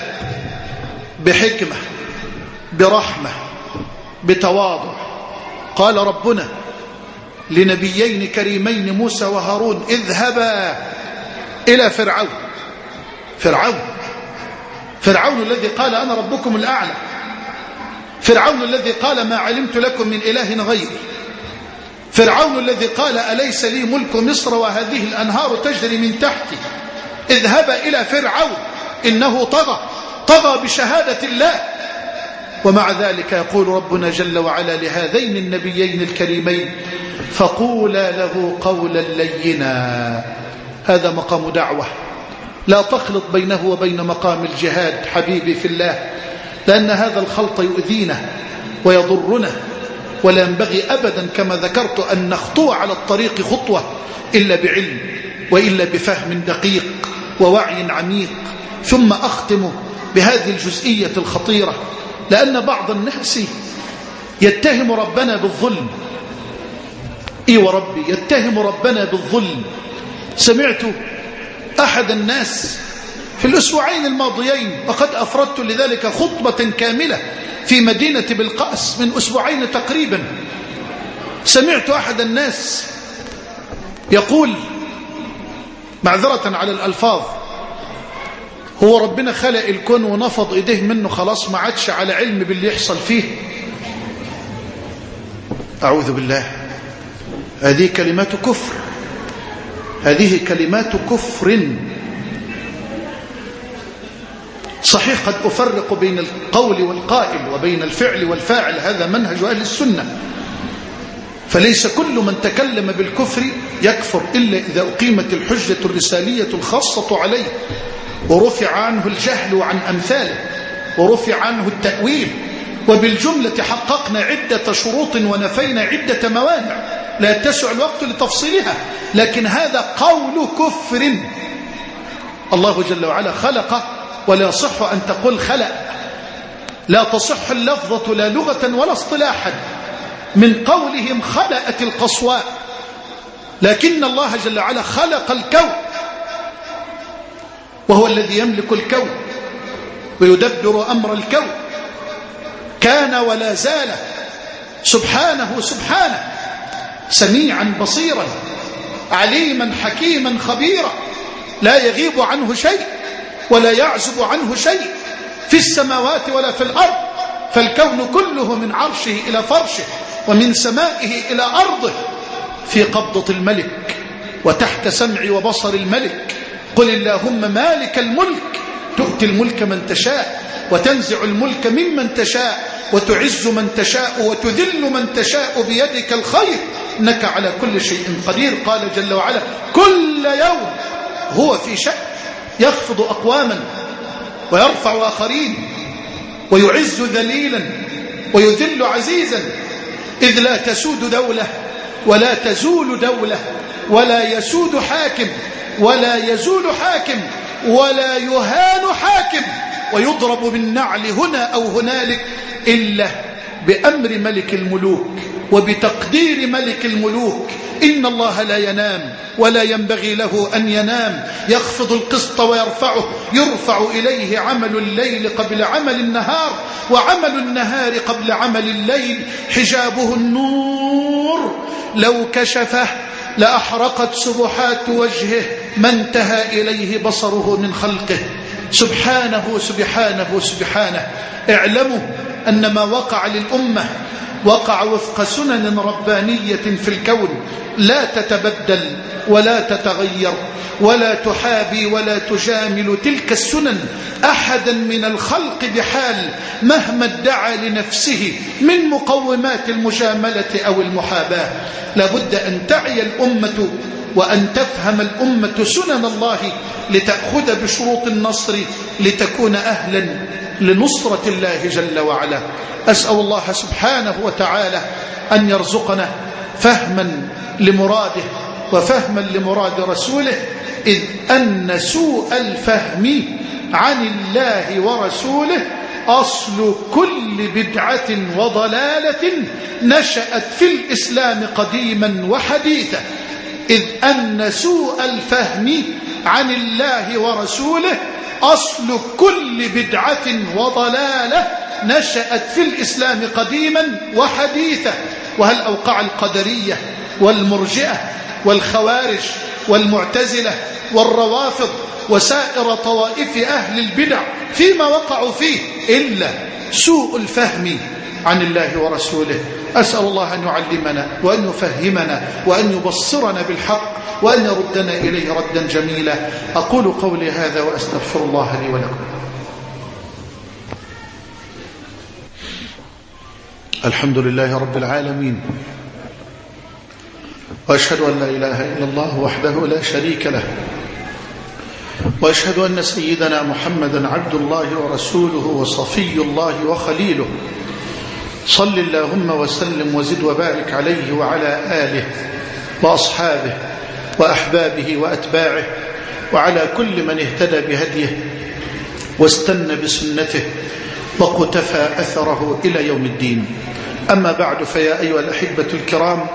Speaker 1: بحكمة برحمة بتواضع. قال ربنا لنبيين كريمين موسى وهارون اذهبا إلى فرعون. فرعون فرعون الذي قال أنا ربكم الأعلى، فرعون الذي قال ما علمت لكم من إله غيري، فرعون الذي قال أليس لي ملك مصر وهذه الأنهار تجري من تحتي. اذهبا إلى فرعون إنه طغى طغى بشهادة الله. ومع ذلك يقول ربنا جل وعلا لهذين النبيين الكريمين فقولا له قولا لينا. هذا مقام دعوة. لا تخلط بينه وبين مقام الجهاد حبيبي في الله، لأن هذا الخلط يؤذينا ويضرنا، ولا ينبغي أبدا كما ذكرت أن نخطو على الطريق خطوة إلا بعلم وإلا بفهم دقيق ووعي عميق. ثم أختم بهذه الجزئية الخطيرة، لأن بعض الناس يتهم ربنا بالظلم. إي وربي يتهم ربنا بالظلم. سمعت أحد الناس في الأسبوعين الماضيين، وقد أفردت لذلك خطبة كاملة في مدينة بلقاس من أسبوعين تقريبا، سمعت أحد الناس يقول معذرة على الألفاظ هو ربنا خلق الكون ونفض إيديه منه خلاص ما عادش على علم باللي يحصل فيه. أعوذ بالله. هذه كلمات كفر، هذه كلمات كفر. صحيح قد أفرق بين القول والقائل وبين الفعل والفاعل، هذا منهج أهل السنة، فليس كل من تكلم بالكفر يكفر إلا إذا أقيمت الحجة الرسالية الخاصة عليه ورفع عنه الجهل عن أمثاله ورفع عنه التأويل. وبالجملة حققنا عدة شروط ونفينا عدة موانع لا يتسع الوقت لتفصيلها، لكن هذا قول كفر. الله جل وعلا خلق، ولا يصح أن تقول خلق، لا تصح اللفظة لا لغة ولا اصطلاحا. من قولهم خلقت القصواء، لكن الله جل وعلا خلق الكون، وهو الذي يملك الكون ويدبر أمر الكون. كان ولا زال سبحانه سبحانه سميعا بصيرا عليما حكيما خبيرا، لا يغيب عنه شيء ولا يعزب عنه شيء في السماوات ولا في الأرض. فالكون كله من عرشه إلى فرشه ومن سمائه إلى أرضه في قبضة الملك وتحت سمع وبصر الملك. قل اللهم مالك الملك تؤتي الملك من تشاء وتنزع الملك ممن تشاء وتعز من تشاء وتذل من تشاء بيدك الخير إنك على كل شيء قدير. قال جل وعلا كل يوم هو في شأن، يخفض أقواما ويرفع آخرين ويعز ذليلا ويذل عزيزا، إذ لا تسود دولة ولا تزول دولة ولا يسود حاكم ولا يزول حاكم ولا يهان حاكم ويضرب بالنعل هنا أو هنالك إلا بأمر ملك الملوك وبتقدير ملك الملوك. إن الله لا ينام ولا ينبغي له أن ينام، يخفض القسط ويرفعه، يرفع إليه عمل الليل قبل عمل النهار وعمل النهار قبل عمل الليل. حجابه النور لو كشفه لأحرقت سبحات وجهه ما انتهى إليه بصره من خلقه. سبحانه سبحانه سبحانه. اعلموا أن ما وقع للأمة وقع وفق سنن ربانية في الكون لا تتبدل ولا تتغير ولا تحابي ولا تجامل تلك السنن أحدا من الخلق بحال مهما ادعى لنفسه من مقومات المجاملة أو المحاباة. لابد أن تعي الأمة وأن تفهم الأمة سنن الله لتأخذ بشروط النصر لتكون أهلا لنصرة الله جل وعلا. أسأل الله سبحانه وتعالى أن يرزقنا فهما لمراده وفهما لمراد رسوله، إذ أن سوء الفهم عن الله ورسوله أصل كل بدعة وضلالة نشأت في الإسلام قديما وحديثا. إذ أن سوء الفهم عن الله ورسوله أصل كل بدعة وضلالة نشأت في الإسلام قديما وحديثا. وهل أوقع القدرية والمرجئة والخوارج والمعتزلة والروافض وسائر طوائف أهل البدع فيما وقعوا فيه إلا سوء الفهم عن الله ورسوله؟ أسأل الله أن يعلمنا وأن يفهمنا وأن يبصرنا بالحق وأن يردنا إليه ردا جميلا. أقول قولي هذا وأستغفر الله لي ولكم. الحمد لله رب العالمين، وأشهد أن لا إله إلا الله وحده لا شريك له، وأشهد أن سيدنا محمدا عبد الله ورسوله وصفي الله وخليله. صل اللهم وسلم وزد وبارك عليه وعلى آله وأصحابه وأحبابه وأتباعه وعلى كل من اهتدى بهديه واستنى بسنته وقتفى أثره إلى يوم الدين. أما بعد، فيا أيها الأحبة الكرام،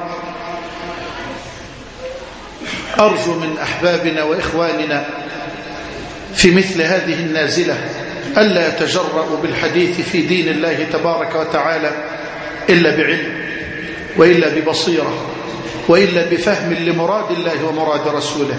Speaker 1: أرجو من أحبابنا وإخواننا في مثل هذه النازلة ألا يتجرأوا بالحديث في دين الله تبارك وتعالى إلا بعلم وإلا ببصيرة وإلا بفهم لمراد الله ومراد رسوله،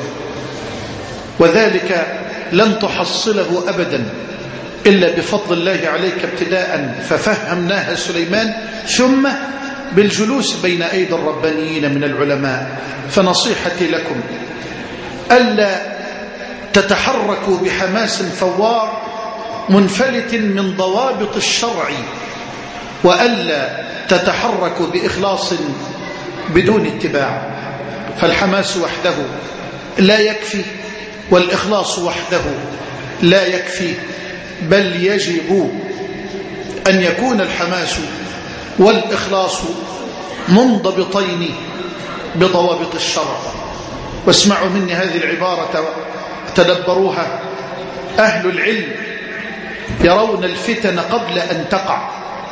Speaker 1: وذلك لن تحصله أبدا إلا بفضل الله عليك ابتداء ففهمناها سليمان، ثم بالجلوس بين أيدي الربانيين من العلماء. فنصيحتي لكم ألا تتحركوا بحماس فوار منفلت من ضوابط الشرع، وألا تتحركوا بإخلاص بدون اتباع. فالحماس وحده لا يكفي، والإخلاص وحده لا يكفي، بل يجب أن يكون الحماس والإخلاص منضبطين بضوابط الشرع. واسمعوا مني هذه العبارة تدبروها. أهل العلم يرون الفتن قبل أن تقع.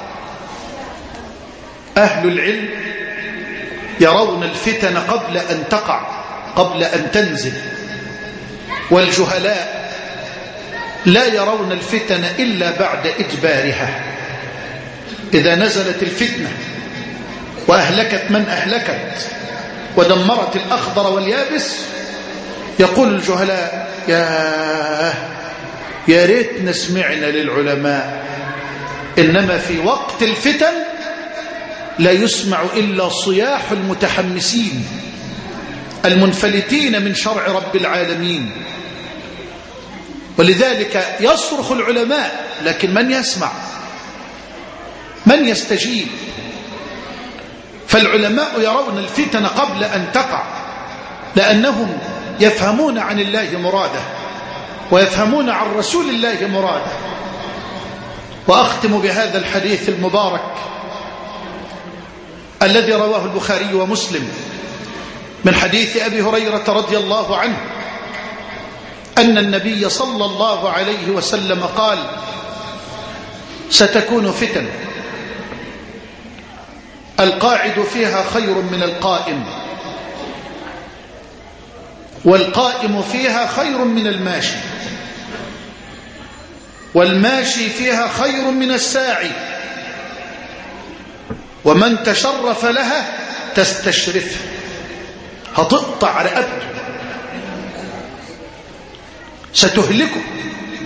Speaker 1: أهل العلم يرون الفتن قبل أن تقع، قبل أن تنزل. والجهلاء لا يرون الفتن إلا بعد إجبارها. إذا نزلت الفتنة وأهلكت من أهلكت ودمرت الأخضر واليابس، يقول الجهلاء يا يا ريتنا سمعنا للعلماء. إنما في وقت الفتن لا يسمع إلا صياح المتحمسين المنفلتين من شرع رب العالمين. ولذلك يصرخ العلماء، لكن من يسمع؟ من يستجيب؟ فالعلماء يرون الفتن قبل أن تقع، لأنهم يفهمون عن الله مراده ويفهمون عن رسول الله مراده. وأختم بهذا الحديث المبارك الذي رواه البخاري ومسلم من حديث أبي هريرة رضي الله عنه أن النبي صلى الله عليه وسلم قال: ستكون فتن القاعد فيها خير من القائم، والقائم فيها خير من الماشي، والماشي فيها خير من الساعي، ومن تشرف لها تستشرفه، هتقطع رقبته، ستهلكه.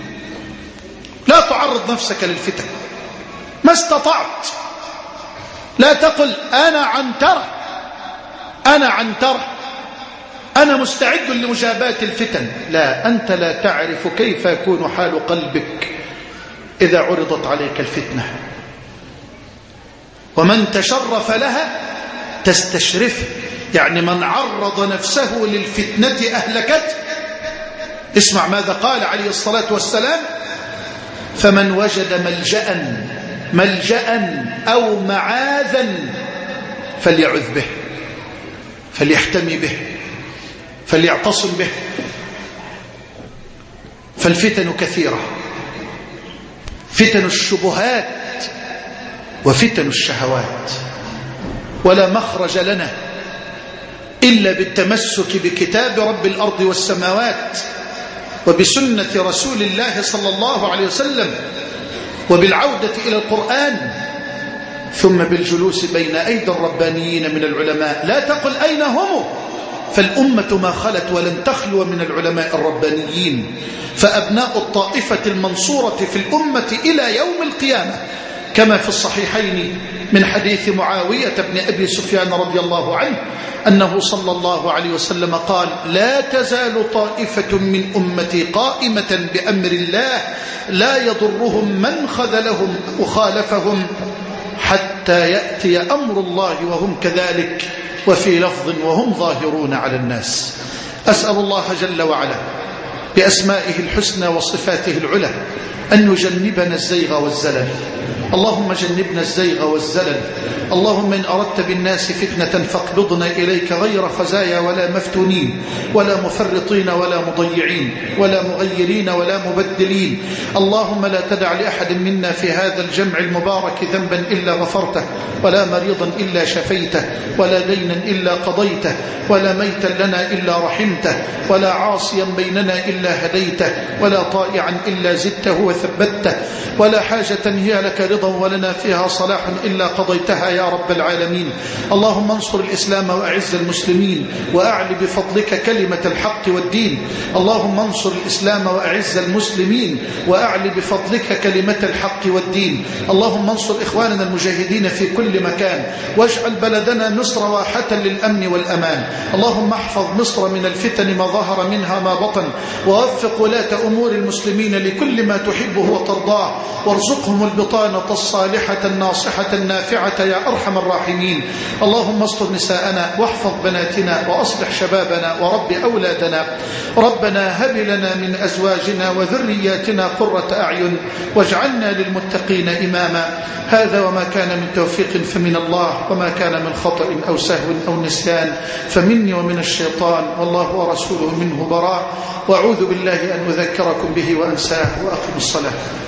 Speaker 1: لا تعرض نفسك للفتن ما استطعت، لا تقل أنا عنترة أنا عنترة أنا مستعد لمجاباة الفتن. لا، أنت لا تعرف كيف يكون حال قلبك إذا عرضت عليك الفتنة، ومن تشرف لها تستشرفه، يعني من عرض نفسه للفتنة أهلكته. اسمع ماذا قال عليه الصلاة والسلام: فمن وجد ملجأ ملجأ أو معاذا فليعذ به، فليحتمي به، فليعتصم به. فالفتن كثيرة، فتن الشبهات وفتن الشهوات، ولا مخرج لنا إلا بالتمسك بكتاب رب الأرض والسماوات وبسنة رسول الله صلى الله عليه وسلم، وبالعودة إلى القرآن، ثم بالجلوس بين أيدي الربانيين من العلماء. لا تقل أين هم، فالأمة ما خلت ولن تخلو من العلماء الربانيين، فأبناء الطائفة المنصورة في الأمة إلى يوم القيامة، كما في الصحيحين من حديث معاوية بن أبي سفيان رضي الله عنه أنه صلى الله عليه وسلم قال: لا تزال طائفة من أمتي قائمة بأمر الله لا يضرهم من خذلهم وخالفهم حتى يأتي أمر الله وهم كذلك، وفي لفظ وهم ظاهرون على الناس. أسأل الله جل وعلا بأسمائه الحسنى وصفاته العلى أن يجنبنا الزيغ والزلل. اللهم جنبنا الزيغ والزلل. اللهم إن أردت بالناس فتنة فاقبضنا إليك غير خزايا ولا مفتونين ولا مفرطين ولا مضيعين ولا مغيرين ولا مبدلين. اللهم لا تدع لأحد منا في هذا الجمع المبارك ذنبا إلا غفرته، ولا مريضا إلا شفيته، ولا دينا إلا قضيته، ولا ميتا لنا إلا رحمته، ولا عاصيا بيننا إلا هديته، ولا طائعا إلا زدته وثبته، ولا حاجة هي لك رضا ولنا فيها صلاح إلا قضيتها يا رب العالمين. اللهم انصر الإسلام وأعز المسلمين وأعل بفضلك كلمة الحق والدين. اللهم انصر الإسلام وأعز المسلمين وأعل بفضلك كلمة الحق والدين. اللهم انصر إخواننا المجاهدين في كل مكان، واجعل بلدنا مصر واحة للأمن والأمان. اللهم احفظ مصر من الفتن ما ظهر منها ما بطن، ووفق ولاة أمور المسلمين لكل ما تحبه وترضاه، وارزقهم البطانة الصالحة الناصحة النافعة يا أرحم الراحمين. اللهم استر نساءنا واحفظ بناتنا وأصلح شبابنا ورب أولادنا. ربنا هب لنا من أزواجنا وذرياتنا قرة أعين واجعلنا للمتقين إماما. هذا وما كان من توفيق فمن الله، وما كان من خطأ أو سهو أو نسيان فمني ومن الشيطان، والله ورسوله منه براء. وأعوذ بالله أن أذكركم به وأنساه. وأقم الصلاة.